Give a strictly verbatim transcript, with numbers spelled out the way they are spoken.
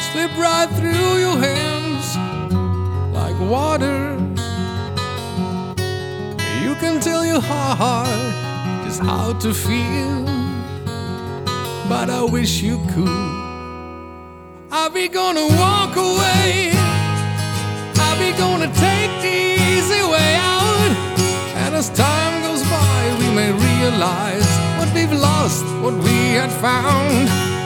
slip right through your hands like water. You can tell your heart just how to feel, but I wish you could. Are we gonna walk away? Are we gonna take the easy way out? And as time goes by, we may realize what we've lost, what we had found.